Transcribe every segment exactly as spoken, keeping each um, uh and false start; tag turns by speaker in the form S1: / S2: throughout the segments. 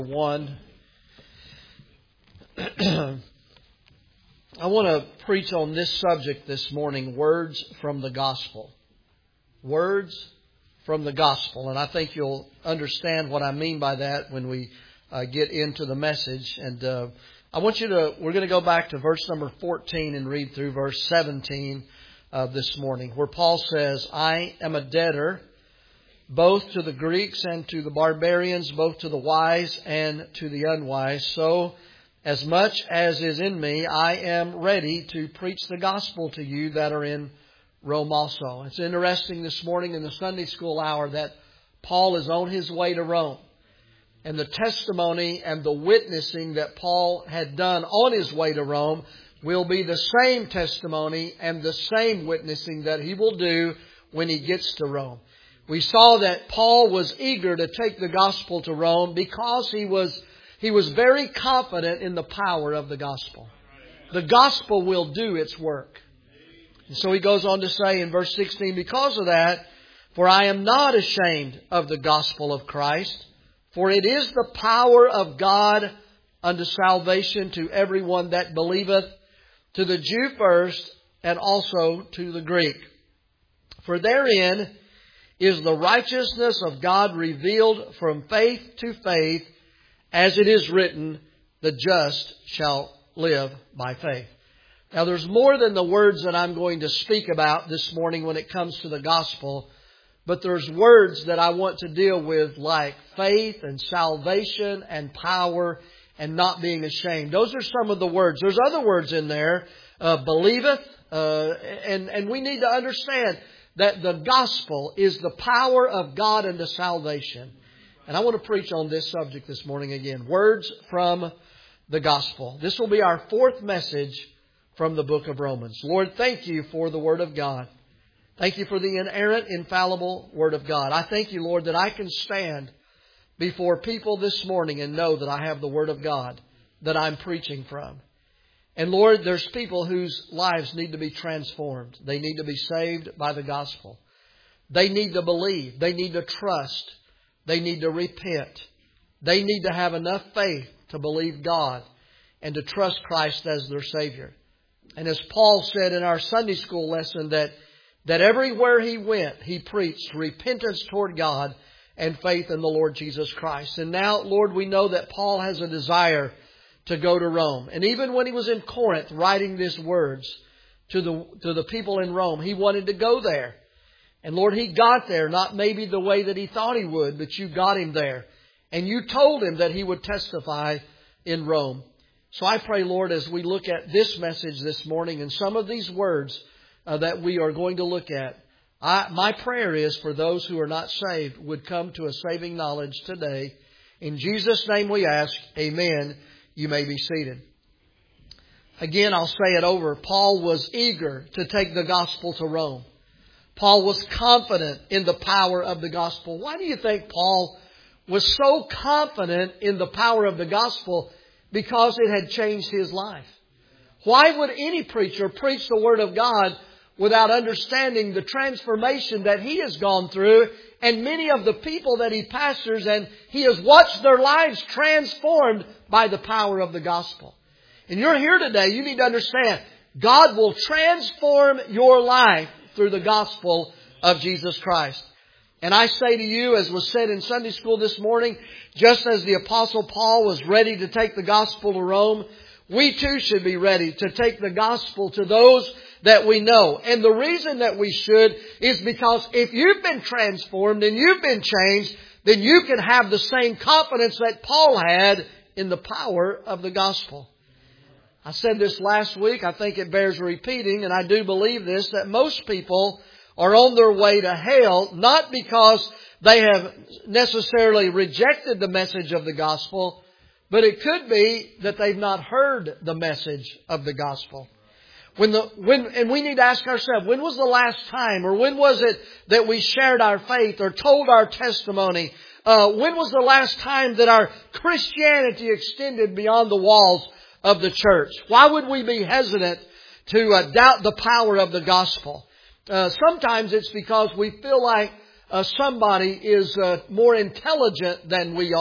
S1: One. I want to preach on this subject this morning, words from the gospel. Words from the gospel. And I think you'll understand what I mean by that when we uh, get into the message. And uh, I want you to, we're going to go back to verse number fourteen and read through verse seventeen uh, this morning, where Paul says, I am a debtor both to the Greeks and to the barbarians, both to the wise and to the unwise. So, as much as is in me, I am ready to preach the gospel to you that are in Rome also. It's interesting this morning in the Sunday school hour that Paul is on his way to Rome. And the testimony and the witnessing that Paul had done on his way to Rome will be the same testimony and the same witnessing that he will do when he gets to Rome. We saw that Paul was eager to take the gospel to Rome because he was he was very confident in the power of the gospel. The gospel will do its work. And so he goes on to say in verse sixteen, because of that, for I am not ashamed of the gospel of Christ, for it is the power of God unto salvation to everyone that believeth, to the Jew first, and also to the Greek. For therein is the righteousness of God revealed from faith to faith, as it is written, the just shall live by faith. Now there's more than the words that I'm going to speak about this morning when it comes to the gospel, but there's words that I want to deal with like faith and salvation and power and not being ashamed. Those are some of the words. There's other words in there, uh, believeth, uh, and, and we need to understand that the gospel is the power of God unto salvation. And I want to preach on this subject this morning again. Words from the gospel. This will be our fourth message from the book of Romans. Lord, thank you for the Word of God. Thank you for the inerrant, infallible Word of God. I thank you, Lord, that I can stand before people this morning and know that I have the Word of God that I'm preaching from. And Lord, there's people whose lives need to be transformed. They need to be saved by the gospel. They need to believe. They need to trust. They need to repent. They need to have enough faith to believe God and to trust Christ as their Savior. And as Paul said in our Sunday school lesson, that, that everywhere he went, he preached repentance toward God and faith in the Lord Jesus Christ. And now, Lord, we know that Paul has a desire to go to Rome. And even when he was in Corinth writing these words to the to the people in Rome, he wanted to go there. And Lord, he got there, not maybe the way that he thought he would, but you got him there. And you told him that he would testify in Rome. So I pray, Lord, as we look at this message this morning and some of these words uh, that we are going to look at, I, my prayer is for those who are not saved would come to a saving knowledge today. In Jesus' name we ask, amen. You may be seated. Again, I'll say it over. Paul was eager to take the gospel to Rome. Paul was confident in the power of the gospel. Why do you think Paul was so confident in the power of the gospel? Because it had changed his life. Why would any preacher preach the Word of God without understanding the transformation that he has gone through and many of the people that he pastors, and he has watched their lives transformed by the power of the gospel? And you're here today, you need to understand, God will transform your life through the gospel of Jesus Christ. And I say to you, as was said in Sunday school this morning, just as the Apostle Paul was ready to take the gospel to Rome, we too should be ready to take the gospel to those that we know. And the reason that we should is because if you've been transformed and you've been changed, then you can have the same confidence that Paul had in the power of the gospel. I said this last week. I think it bears repeating, and I do believe this, that most people are on their way to hell not because they have necessarily rejected the message of the gospel, but it could be that they've not heard the message of the gospel. When the when and we need to ask ourselves, when was the last time, or when was it that we shared our faith or told our testimony? Uh, when was the last time that our Christianity extended beyond the walls of the church? Why would we be hesitant to uh, doubt the power of the gospel? Uh, sometimes it's because we feel like uh, somebody is uh, more intelligent than we are.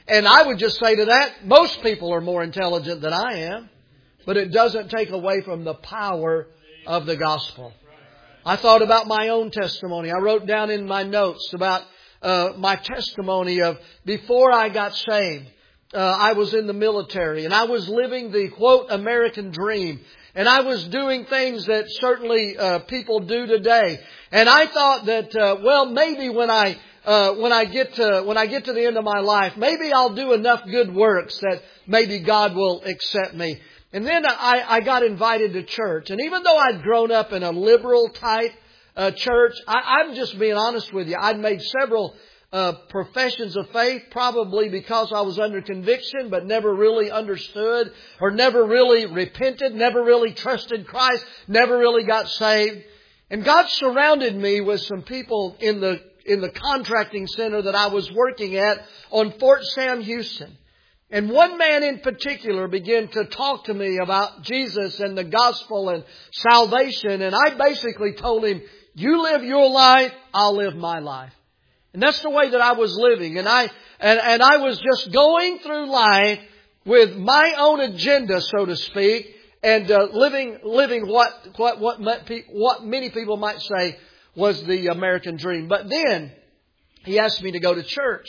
S1: And I would just say to that, most people are more intelligent than I am. But it doesn't take away from the power of the gospel. I thought about my own testimony. I wrote down in my notes about uh, my testimony of before I got saved. Uh, I was in the military and I was living the, quote, American dream. And I was doing things that certainly uh, people do today. And I thought that, uh, well, maybe when I uh, when I get to when I get to the end of my life, maybe I'll do enough good works that maybe God will accept me. And then I, I got invited to church. And even though I'd grown up in a liberal type uh, church, I, I'm just being honest with you. I'd made several uh, professions of faith, probably because I was under conviction, but never really understood or never really repented, never really trusted Christ, never really got saved. And God surrounded me with some people in the in the contracting center that I was working at on Fort Sam Houston. And one man in particular began to talk to me about Jesus and the gospel and salvation. And I basically told him, you live your life, I'll live my life. And that's the way that I was living. And I and, and I was just going through life with my own agenda, so to speak, and uh, living living what what what what many people might say was the American dream. But then he asked me to go to church.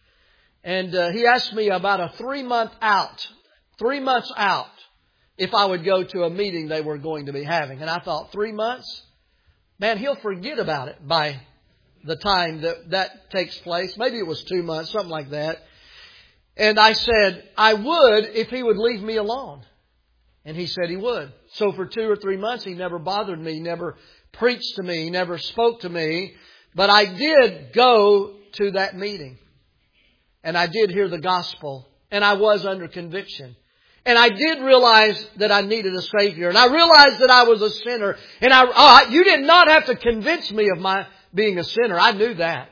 S1: And uh, he asked me about a three month out, three months out, if I would go to a meeting they were going to be having. And I thought, three months? Man, he'll forget about it by the time that that takes place. Maybe it was two months, something like that. And I said, I would if he would leave me alone. And he said he would. So for two or three months, he never bothered me, never preached to me, never spoke to me. But I did go to that meeting. And I did hear the gospel. And I was under conviction. And I did realize that I needed a Savior. And I realized that I was a sinner. And I, oh, you did not have to convince me of my being a sinner. I knew that.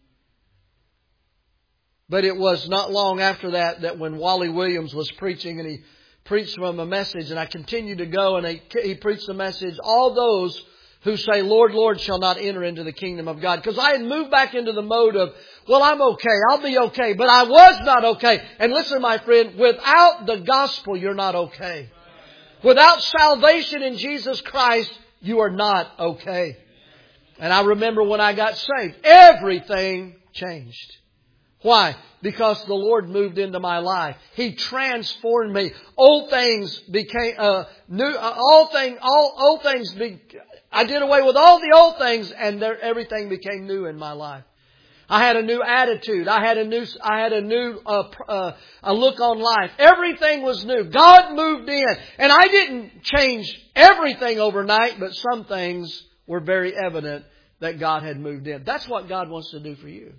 S1: But it was not long after that that when Wally Williams was preaching and he preached from a message, and I continued to go, and he, he preached the message, all those who say, Lord, Lord, shall not enter into the kingdom of God. Because I had moved back into the mode of, well, I'm okay. I'll be okay. But I was not okay. And listen, my friend, without the gospel, you're not okay. Without salvation in Jesus Christ, you are not okay. And I remember when I got saved, everything changed. Why? Because the Lord moved into my life. He transformed me. Old things became uh, new. Uh, all thing, all old things. Be, I did away with all the old things, and there, everything became new in my life. I had a new attitude. I had a new. I had a new uh, uh, a look on life. Everything was new. God moved in, and I didn't change everything overnight, but some things were very evident that God had moved in. That's what God wants to do for you.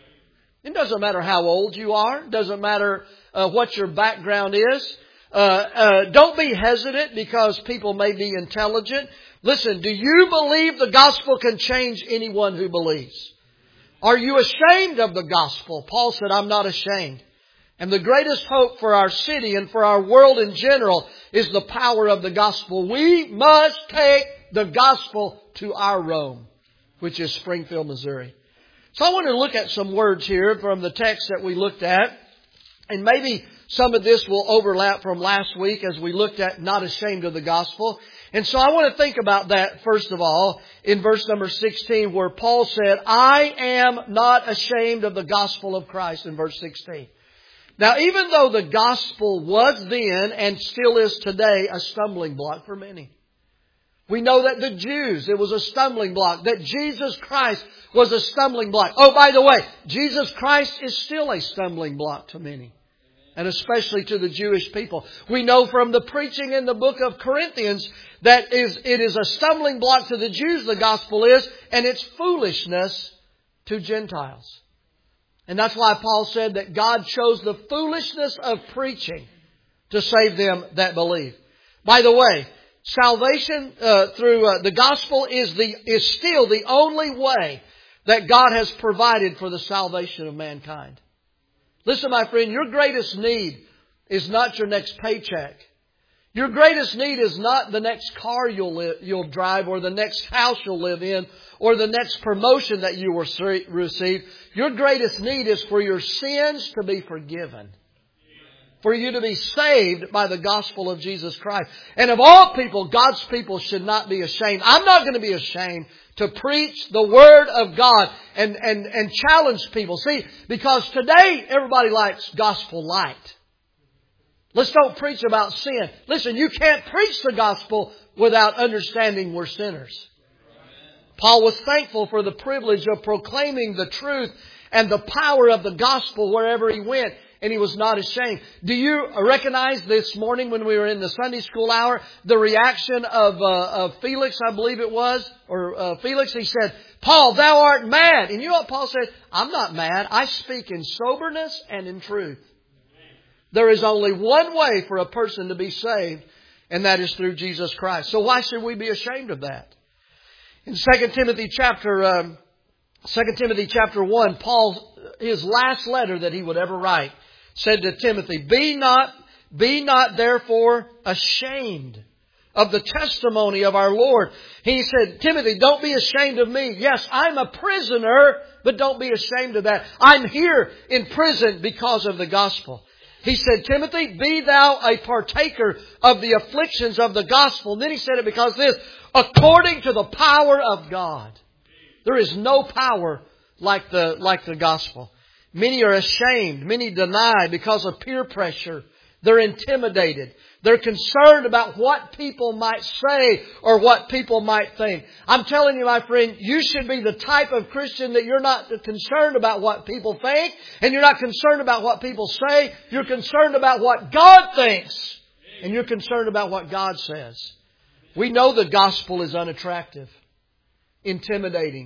S1: It doesn't matter how old you are. It doesn't matter uh, what your background is. Uh, uh, don't be hesitant because people may be intelligent. Listen, do you believe the gospel can change anyone who believes? Are you ashamed of the gospel? Paul said, I'm not ashamed. And the greatest hope for our city and for our world in general is the power of the gospel. We must take the gospel to our Rome, which is Springfield, Missouri. So I want to look at some words here from the text that we looked at. And maybe some of this will overlap from last week as we looked at not ashamed of the gospel. And so I want to think about that first of all in verse number sixteen where Paul said, I am not ashamed of the gospel of Christ in verse sixteen. Now even though the gospel was then and still is today a stumbling block for many. We know that the Jews, it was a stumbling block. That Jesus Christ was a stumbling block. Oh, by the way, Jesus Christ is still a stumbling block to many. And especially to the Jewish people. We know from the preaching in the book of Corinthians that is it is a stumbling block to the Jews, the gospel is, and it's foolishness to Gentiles. And that's why Paul said that God chose the foolishness of preaching to save them that believe. By the way, salvation uh, through uh, the gospel is the is still the only way that God has provided for the salvation of mankind. Listen, my friend, your greatest need is not your next paycheck. Your greatest need is not the next car you'll li- you'll drive, or the next house you'll live in, or the next promotion that you will receive. Your greatest need is for your sins to be forgiven. For you to be saved by the gospel of Jesus Christ. And of all people, God's people should not be ashamed. I'm not going to be ashamed to preach the Word of God and, and, and challenge people. See, because today everybody likes gospel light. Let's don't preach about sin. Listen, you can't preach the gospel without understanding we're sinners. Paul was thankful for the privilege of proclaiming the truth and the power of the gospel wherever he went. And he was not ashamed. Do you recognize this morning when we were in the Sunday school hour, the reaction of, uh, of Felix, I believe it was, or uh, Felix, he said, Paul, thou art mad. And you know what Paul said? I'm not mad. I speak in soberness and in truth. There is only one way for a person to be saved, and that is through Jesus Christ. So why should we be ashamed of that? In Second Timothy chapter, um, Second Timothy chapter one, Paul, his last letter that he would ever write, said to Timothy, Be not, be not therefore ashamed of the testimony of our Lord. He said, Timothy, don't be ashamed of me. Yes, I'm a prisoner, but don't be ashamed of that. I'm here in prison because of the gospel. He said, Timothy, be thou a partaker of the afflictions of the gospel. And then he said it because this, according to the power of God. There is no power like the, like the gospel. Many are ashamed. Many deny because of peer pressure. They're intimidated. They're concerned about what people might say or what people might think. I'm telling you, my friend, you should be the type of Christian that you're not concerned about what people think, and you're not concerned about what people say. You're concerned about what God thinks, and you're concerned about what God says. We know the gospel is unattractive, intimidating,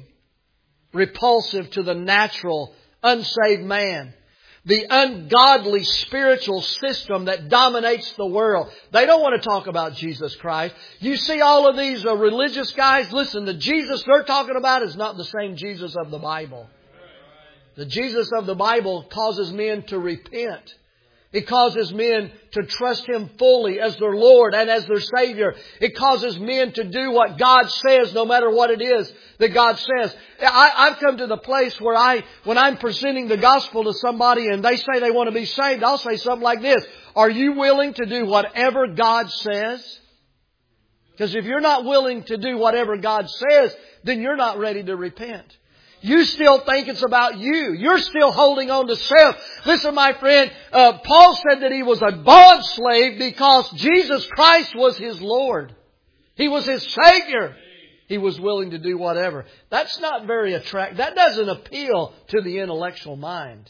S1: repulsive to the natural, unsaved man. The ungodly spiritual system that dominates the world. They don't want to talk about Jesus Christ. You see all of these uh, religious guys, listen, the Jesus they're talking about is not the same Jesus of the Bible. The Jesus of the Bible causes men to repent. It causes men to trust Him fully as their Lord and as their Savior. It causes men to do what God says no matter what it is that God says. I, I've come to the place where I, when I'm presenting the gospel to somebody and they say they want to be saved, I'll say something like this. Are you willing to do whatever God says? Because if you're not willing to do whatever God says, then you're not ready to repent. You still think it's about you. You're still holding on to self. Listen, my friend, uh, Paul said that he was a bond slave because Jesus Christ was his Lord. He was his Savior. He was willing to do whatever. That's not very attractive. That doesn't appeal to the intellectual mind.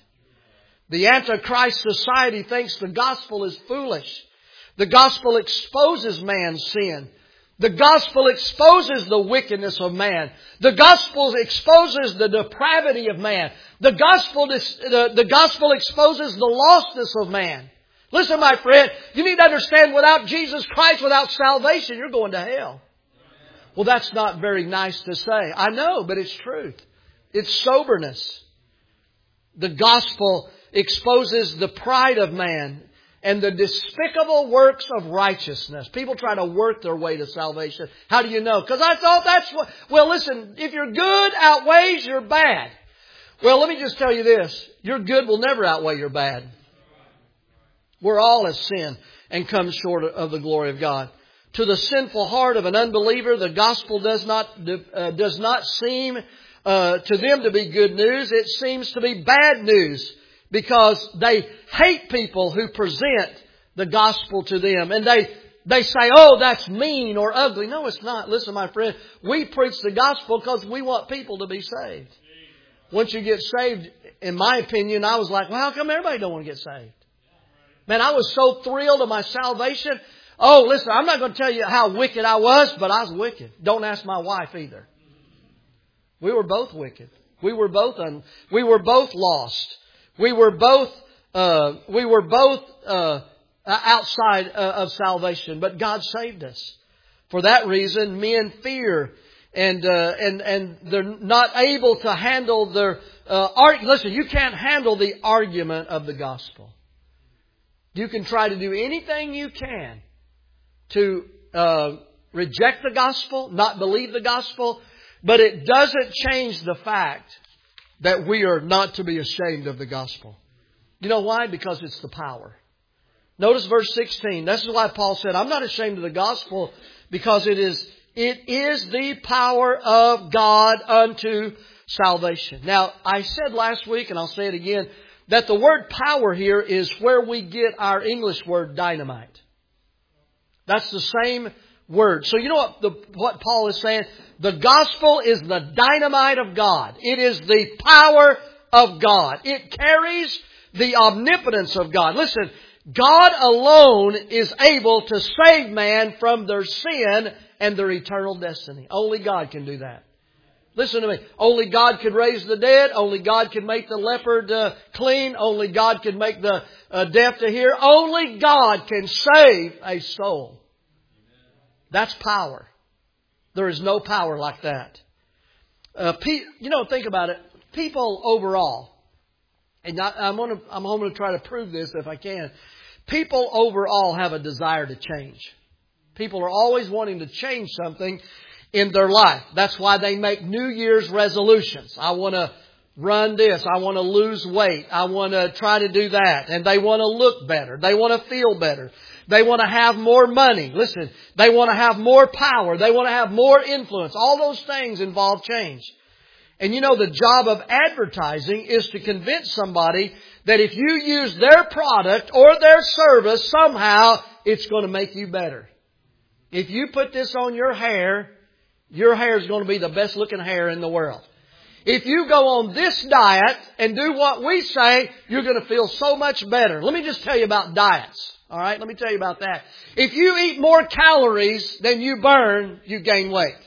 S1: The Antichrist society thinks the gospel is foolish. The gospel exposes man's sin. The gospel exposes the wickedness of man. The gospel exposes the depravity of man. The gospel, the, the gospel exposes the lostness of man. Listen, my friend, you need to understand without Jesus Christ, without salvation, you're going to hell. Well, that's not very nice to say. I know, but it's truth. It's soberness. The gospel exposes the pride of man and the despicable works of righteousness. People try to work their way to salvation. How do you know? Because I thought that's what... Well, listen, if your good outweighs your bad. Well, let me just tell you this. Your good will never outweigh your bad. We're all as sin and come short of the glory of God. To the sinful heart of an unbeliever, the gospel does not, uh, does not seem uh, to them to be good news. It seems to be bad news. Because they hate people who present the gospel to them. And they, they say, oh, that's mean or ugly. No, it's not. Listen, my friend, we preach the gospel because we want people to be saved. Once you get saved, in my opinion, I was like, well, how come everybody don't want to get saved? Man, I was so thrilled of my salvation. Oh, listen, I'm not going to tell you how wicked I was, but I was wicked. Don't ask my wife either. We were both wicked. We were both un- we were both lost. We were both, uh, we were both, uh, outside uh, of salvation, but God saved us. For that reason, men fear and, uh, and, and they're not able to handle their, uh, art. Listen, you can't handle the argument of the gospel. You can try to do anything you can to uh, reject the gospel, not believe the gospel, but it doesn't change the fact that we are not to be ashamed of the gospel. You know why? Because it's the power. Notice verse sixteen. This is why Paul said, I'm not ashamed of the gospel, because it is it is the power of God unto salvation. Now, I said last week, and I'll say it again, that the word power here is where we get our English word dynamite. That's the same word. So you know what, the, what Paul is saying? The gospel is the dynamite of God. It is the power of God. It carries the omnipotence of God. Listen, God alone is able to save man from their sin and their eternal destiny. Only God can do that. Listen to me. Only God could raise the dead. Only God can make the leopard uh, clean. Only God can make the uh, deaf to hear. Only God can save a soul. That's power. There is no power like that. Uh, pe- you know, think about it. People overall, and I, I'm going to I'm going to try to prove this if I can. People overall have a desire to change. People are always wanting to change something in their life. That's why they make New Year's resolutions. I want to run this. I want to lose weight. I want to try to do that. And they want to look better. They want to feel better. They want to have more money. Listen, they want to have more power. They want to have more influence. All those things involve change. And you know, the job of advertising is to convince somebody that if you use their product or their service, somehow it's going to make you better. If you put this on your hair, your hair is going to be the best looking hair in the world. If you go on this diet and do what we say, you're going to feel so much better. Let me just tell you about diets. All right, let me tell you about that. If you eat more calories than you burn, you gain weight.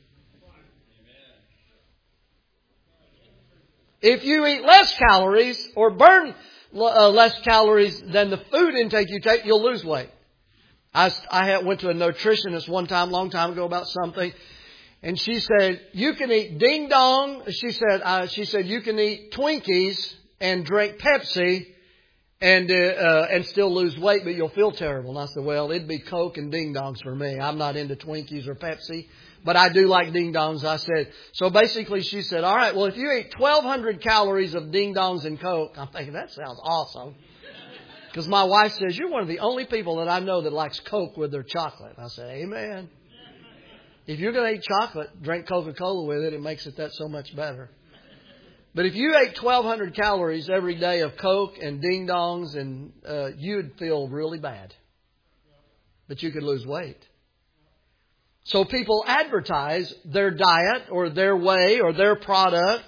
S1: If you eat less calories or burn uh, less calories than the food intake you take, you'll lose weight. I, I had, went to a nutritionist one time, long time ago, about something. And she said, you can eat ding dong. She said, uh, she said, you can eat Twinkies and drink Pepsi and, uh, uh, and still lose weight, but you'll feel terrible. And I said, well, it'd be Coke and ding dongs for me. I'm not into Twinkies or Pepsi, but I do like ding dongs. I said, so basically she said, all right, well, if you eat twelve hundred calories of ding dongs and Coke, I'm thinking that sounds awesome. Because my wife says, you're one of the only people that I know that likes Coke with their chocolate. I said, amen. If you're going to eat chocolate, drink Coca-Cola with it. It makes it that so much better. But if you ate twelve hundred calories every day of Coke and Ding Dongs, and uh, you'd feel really bad. But you could lose weight. So people advertise their diet or their way or their product.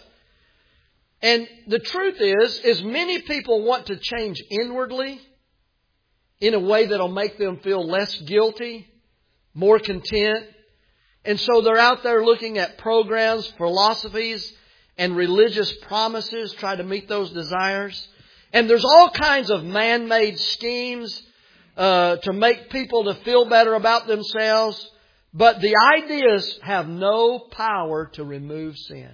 S1: And the truth is, is many people want to change inwardly in a way that'll make them feel less guilty, more content. And so they're out there looking at programs, philosophies, and religious promises, try to meet those desires. And there's all kinds of man-made schemes uh, to make people to feel better about themselves. But the ideas have no power to remove sin.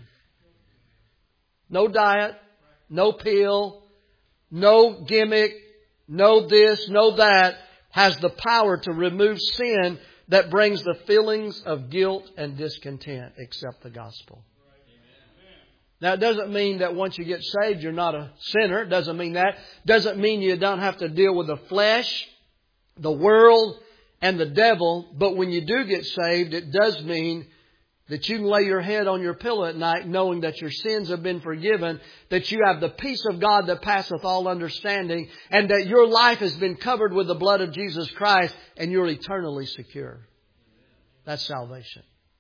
S1: No diet, no pill, no gimmick, no this, no that has the power to remove sin that brings the feelings of guilt and discontent, except the gospel. Now, it doesn't mean that once you get saved, you're not a sinner. It doesn't mean that. It doesn't mean you don't have to deal with the flesh, the world, and the devil. But when you do get saved, it does mean that you can lay your head on your pillow at night knowing that your sins have been forgiven, that you have the peace of God that passeth all understanding, and that your life has been covered with the blood of Jesus Christ, and you're eternally secure. That's salvation.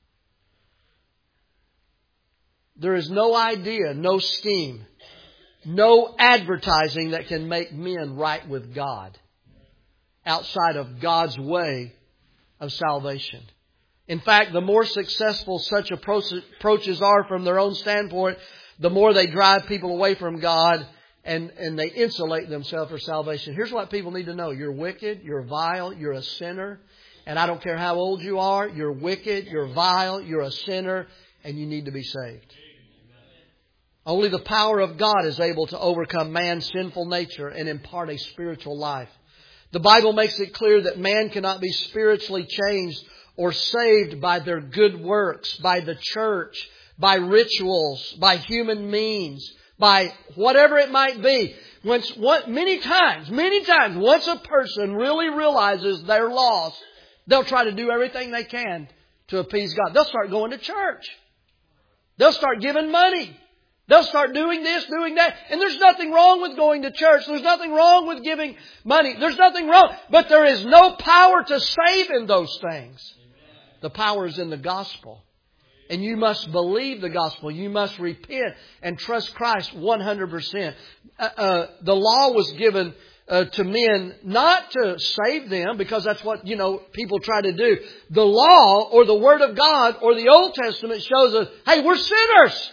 S1: There is no idea, no scheme, no advertising that can make men right with God outside of God's way of salvation. In fact, the more successful such approaches are from their own standpoint, the more they drive people away from God and, and they insulate themselves for salvation. Here's what people need to know. You're wicked, you're vile, you're a sinner. And I don't care how old you are, you're wicked, you're vile, you're a sinner, and you need to be saved. Only the power of God is able to overcome man's sinful nature and impart a spiritual life. The Bible makes it clear that man cannot be spiritually changed or saved by their good works, by the church, by rituals, by human means, by whatever it might be. Once, what, many times, many times, once a person really realizes they're lost, they'll try to do everything they can to appease God. They'll start going to church. They'll start giving money. They'll start doing this, doing that. And there's nothing wrong with going to church. There's nothing wrong with giving money. There's nothing wrong. But there is no power to save in those things. The power is in the gospel. And you must believe the gospel. You must repent and trust Christ one hundred percent. Uh, uh, the law was given uh, to men not to save them, because that's what, you know, people try to do. The law or the Word of God or the Old Testament shows us, hey, we're sinners.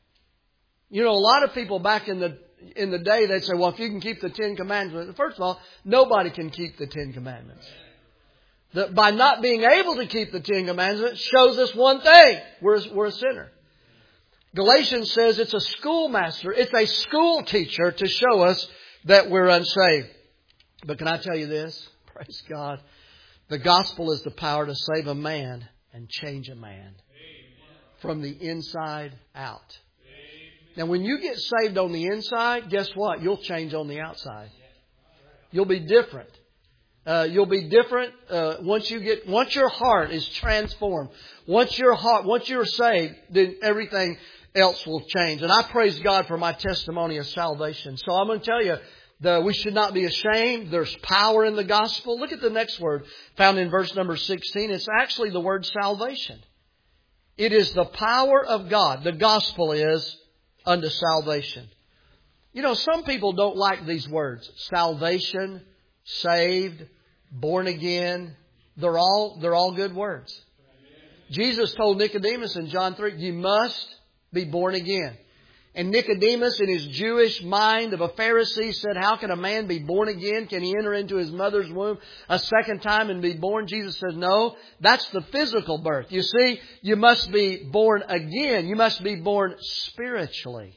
S1: You know, a lot of people back in the in the day, they'd say, well, if you can keep the Ten Commandments. First of all, nobody can keep the Ten Commandments. That by not being able to keep the Ten Commandments shows us one thing. We're, we're a sinner. Galatians says it's a schoolmaster. It's a school teacher to show us that we're unsaved. But can I tell you this? Praise God. The gospel is the power to save a man and change a man from the inside out. Now, when you get saved on the inside, guess what? You'll change on the outside. You'll be different. Uh, you'll be different uh, once you get once your heart is transformed. Once your heart, once you're saved, then everything else will change. And I praise God for my testimony of salvation. So I'm going to tell you, the, we should not be ashamed. There's power in the gospel. Look at the next word found in verse number sixteen. It's actually the word salvation. It is the power of God. The gospel is unto salvation. You know, some people don't like these words. Salvation, saved, born again. They're all, they're all good words. Jesus told Nicodemus in John three, you must be born again. And Nicodemus, in his Jewish mind of a Pharisee, said, how can a man be born again? Can he enter into his mother's womb a second time and be born? Jesus says, no, that's the physical birth. You see, you must be born again. You must be born spiritually.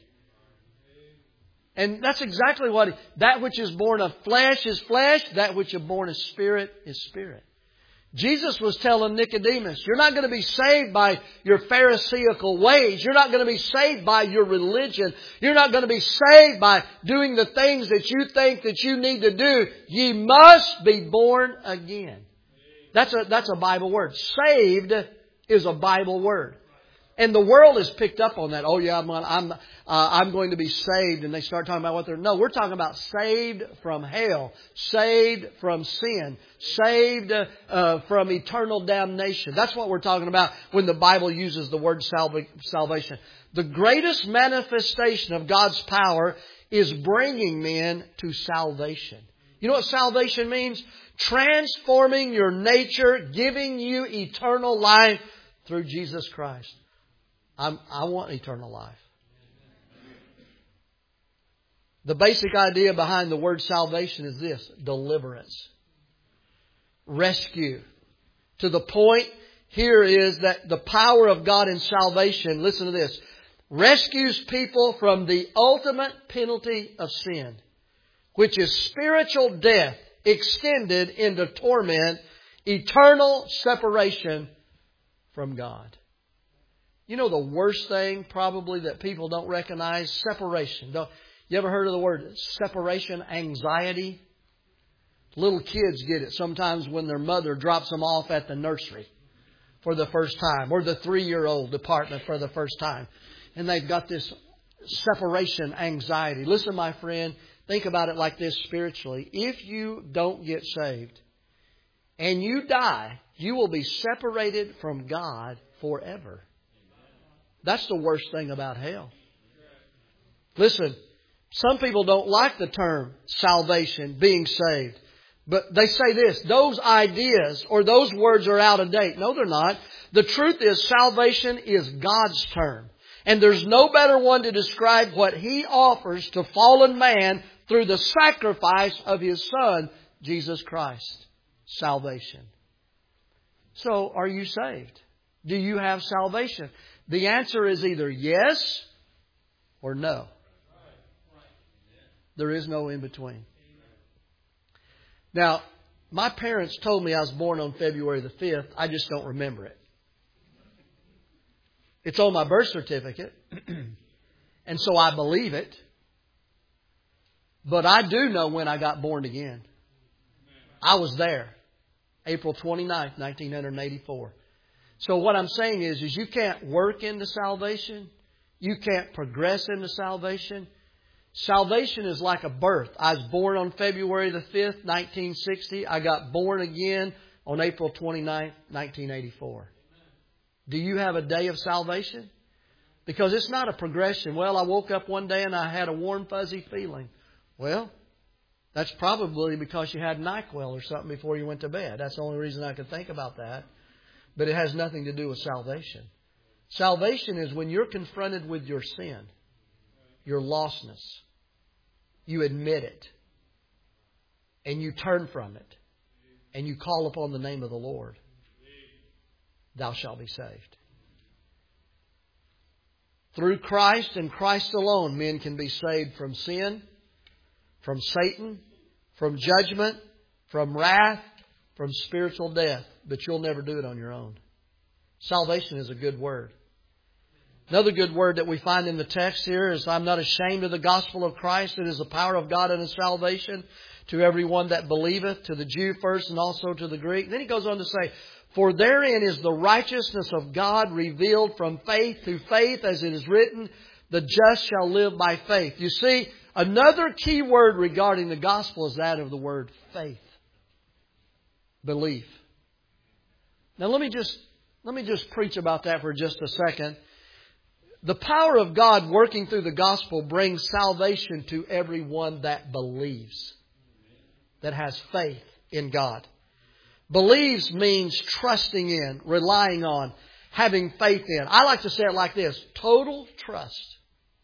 S1: And that's exactly what, he, that which is born of flesh is flesh. That which is born of spirit is spirit. Jesus was telling Nicodemus, you're not going to be saved by your Pharisaical ways. You're not going to be saved by your religion. You're not going to be saved by doing the things that you think that you need to do. Ye must be born again. That's a, that's a Bible word. Saved is a Bible word. And the world has picked up on that. Oh yeah, I'm I'm uh, I'm going to be saved, and they start talking about what they're. No, we're talking about saved from hell, saved from sin, saved uh, uh, from eternal damnation. That's what we're talking about when the Bible uses the word salva- salvation. The greatest manifestation of God's power is bringing men to salvation. You know what salvation means? Transforming your nature, giving you eternal life through Jesus Christ. I'm, I want eternal life. The basic idea behind the word salvation is this: deliverance, rescue. To the point here is that the power of God in salvation, listen to this, rescues people from the ultimate penalty of sin, which is spiritual death extended into torment, eternal separation from God. You know the worst thing probably that people don't recognize? Separation. Don't, you ever heard of the word separation anxiety? Little kids get it sometimes when their mother drops them off at the nursery for the first time, or the three-year-old department for the first time. And they've got this separation anxiety. Listen, my friend, think about it like this spiritually. If you don't get saved and you die, you will be separated from God forever. That's the worst thing about hell. Listen, some people don't like the term salvation, being saved. But they say this, those ideas or those words are out of date. No, they're not. The truth is salvation is God's term. And there's no better one to describe what He offers to fallen man through the sacrifice of His Son, Jesus Christ. Salvation. So, are you saved? Do you have salvation? The answer is either yes or no. There is no in between. Now, My parents told me I was born on February the fifth. I just don't remember it. It's on my birth certificate. And so I believe it. But I do know when I got born again. I was there. April twenty-ninth, nineteen eighty-four. So what I'm saying is, is you can't work into salvation. You can't progress into salvation. Salvation is like a birth. I was born on February the fifth, nineteen sixty. I got born again on April twenty-ninth, nineteen eighty-four. Do you have a day of salvation? Because it's not a progression. Well, I woke up one day and I had a warm, fuzzy feeling. Well, that's probably because you had NyQuil or something before you went to bed. That's the only reason I could think about that. But it has nothing to do with salvation. Salvation is when you're confronted with your sin, your lostness. You admit it. And you turn from it. And you call upon the name of the Lord. Thou shalt be saved. Through Christ and Christ alone, men can be saved from sin, from Satan, from judgment, from wrath, from spiritual death. But you'll never do it on your own. Salvation is a good word. Another good word that we find in the text here is, I'm not ashamed of the gospel of Christ. It is the power of God unto salvation to everyone that believeth, to the Jew first and also to the Greek. Then he goes on to say, for therein is the righteousness of God revealed from faith to faith, as it is written, the just shall live by faith. You see, another key word regarding the gospel is that of the word faith. Belief. Now let me just, let me just preach about that for just a second. The power of God working through the gospel brings salvation to everyone that believes, that has faith in God. Believes means trusting in, relying on, having faith in. I like to say it like this, total trust.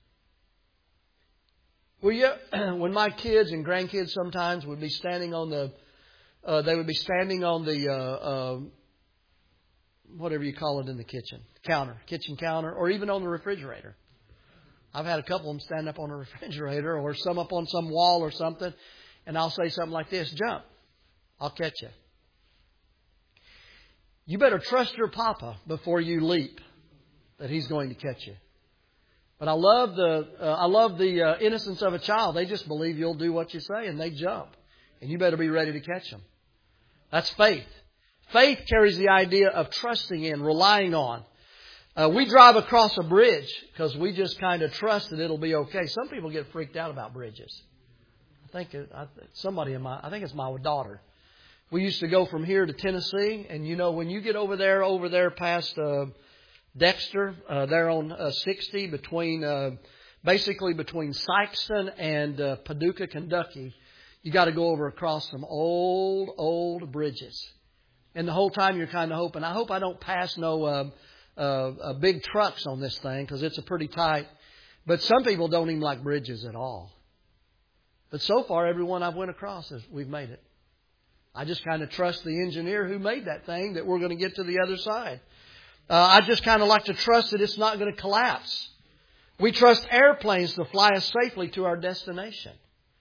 S1: Well, you, when my kids and grandkids sometimes would be standing on the, uh, they would be standing on the, uh, uh, whatever you call it in the kitchen, counter, kitchen counter, or even on the refrigerator. I've had a couple of them stand up on a refrigerator or some up on some wall or something, and I'll say something like this, jump, I'll catch you. You better trust your papa before you leap that he's going to catch you. But I love the uh, I love the uh, innocence of a child. They just believe you'll do what you say and they jump. And you better be ready to catch them. That's faith. Faith carries the idea of trusting in, relying on. Uh, we drive across a bridge because we just kind of trust that it'll be okay. Some people get freaked out about bridges. I think it, I, somebody in my I think it's my daughter. We used to go from here to Tennessee, and you know, when you get over there, over there past uh, Dexter, uh, there on uh, sixty, between uh, basically between Sykeston and uh, Paducah, Kentucky, you got to go over across some old, old bridges. And the whole time you're kind of hoping, I hope I don't pass no uh, uh, uh, big trucks on this thing because it's a pretty tight. But some people don't even like bridges at all. But so far, everyone I've went across, is we've made it. I just kind of trust the engineer who made that thing that we're going to get to the other side. Uh, I just kind of like to trust that it's not going to collapse. We trust airplanes to fly us safely to our destination.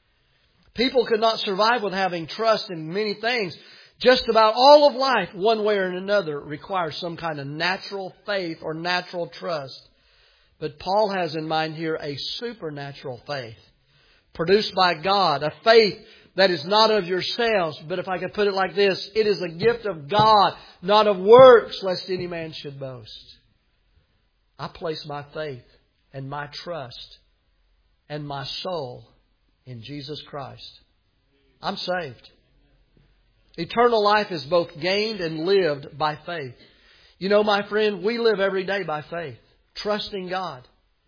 S1: People could not survive with having trust in many things. Just about all of life, one way or another, requires some kind of natural faith or natural trust. But Paul has in mind here a supernatural faith produced by God, a faith that is not of yourselves, but if I could put it like this, it is a gift of God, not of works, lest any man should boast. I place my faith and my trust and my soul in Jesus Christ. I'm saved. Eternal life is both gained and lived by faith. You know, my friend, we live every day by faith, trusting God.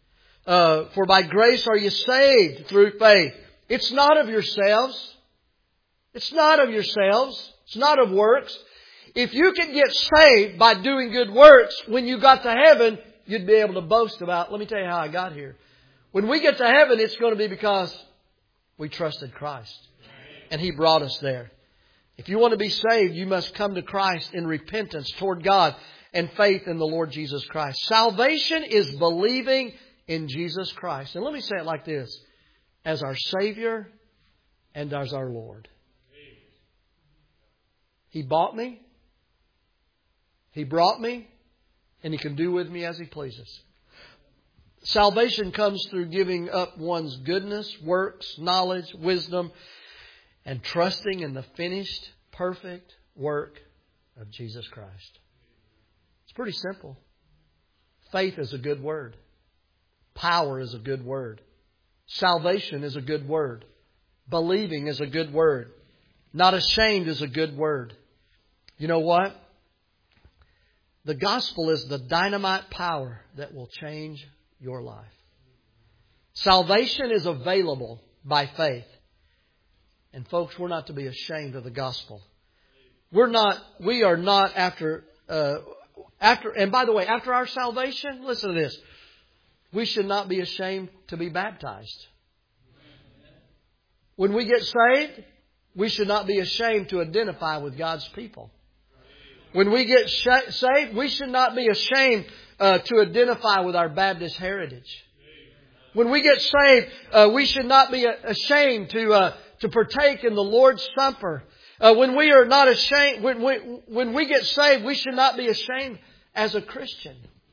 S1: Uh, for by grace are you saved through faith. It's not of yourselves. It's not of yourselves. It's not of works. If you could get saved by doing good works, when you got to heaven, you'd be able to boast about, let me tell you how I got here. When we get to heaven, it's going to be because we trusted Christ. And He brought us there. If you want to be saved, you must come to Christ in repentance toward God and faith in the Lord Jesus Christ. Salvation is believing in Jesus Christ. And let me say it like this. As our Savior and as our Lord. He bought me. He brought me. And He can do with me as He pleases. Salvation comes through giving up one's goodness, works, knowledge, wisdom, and trusting in the finished, perfect work of Jesus Christ. It's pretty simple. Faith is a good word. Power is a good word. Salvation is a good word. Believing is a good word. Not ashamed is a good word. You know what? The gospel is the dynamite power that will change your life. Salvation is available by faith. And folks, we're not to be ashamed of the gospel. We're not, we are not after, uh, after, and by the way, after our salvation, listen to this. We should not be ashamed to be baptized. When we get saved, we should not be ashamed to identify with God's people. When we get sh- saved, we should not be ashamed uh, to identify with our Baptist heritage. When we get saved, uh, we should not be ashamed to uh, to partake in the Lord's Supper. Uh, when we are not ashamed, when we when we get saved, we should not be ashamed as a Christian.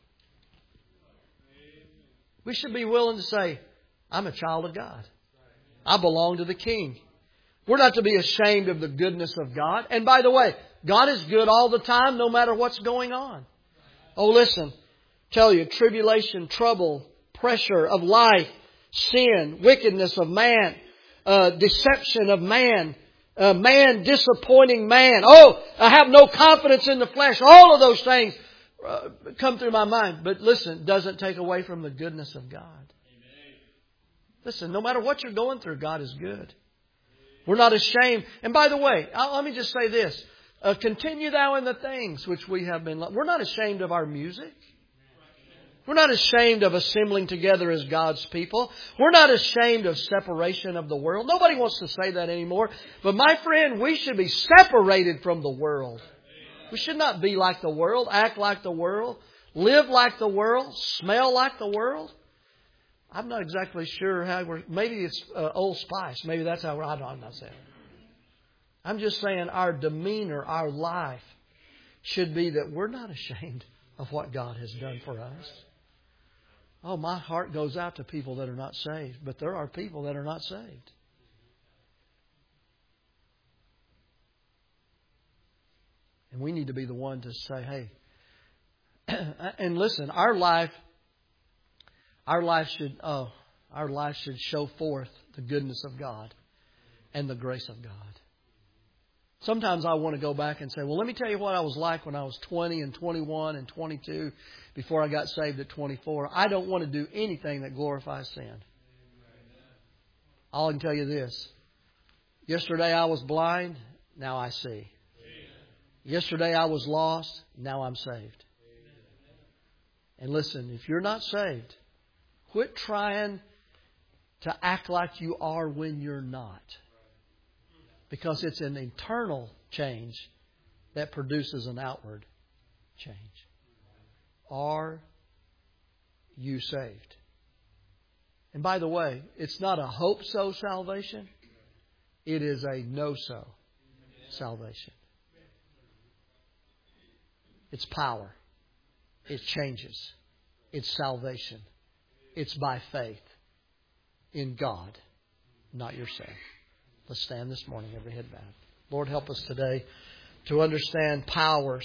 S1: We should be willing to say, "I'm a child of God. I belong to the King." We're not to be ashamed of the goodness of God. And by the way, God is good all the time, no matter what's going on. Oh, listen. Tell you, tribulation, trouble, pressure of life, sin, wickedness of man, uh, deception of man, uh, man disappointing man. Oh, I have no confidence in the flesh. All of those things uh, come through my mind. But listen, it doesn't take away from the goodness of God. Amen. Listen, no matter what you're going through, God is good. We're not ashamed. And by the way, I'll, let me just say this. Uh, continue thou in the things which we have been... We're not ashamed of our music. We're not ashamed of assembling together as God's people. We're not ashamed of separation of the world. Nobody wants to say that anymore. But my friend, we should be separated from the world. We should not be like the world, act like the world, live like the world, smell like the world. I'm not exactly sure how we're... Maybe it's uh, Old Spice. Maybe that's how we're... I don't, I'm not saying. I'm just saying our demeanor, our life should be that we're not ashamed of what God has done for us. Oh, my heart goes out to people that are not saved. But there are people that are not saved. And we need to be the one to say, hey, and listen, our life, our life should, oh, our life should show forth the goodness of God and the grace of God. Sometimes I want to go back and say, well, let me tell you what I was like when I was twenty and twenty-one and twenty-two before I got saved at twenty-four. I don't want to do anything that glorifies sin. All I can tell you this. Yesterday I was blind. Now I see. Yesterday I was lost. Now I'm saved. And listen, if you're not saved, quit trying to act like you are when you're not. Because it's an internal change that produces an outward change. Are you saved? And by the way, it's not a hope-so salvation. It is a know-so salvation. It's power. It changes. It's salvation. It's by faith in God, not yourself. Let's stand this morning, every head bowed. Lord, help us today to understand power,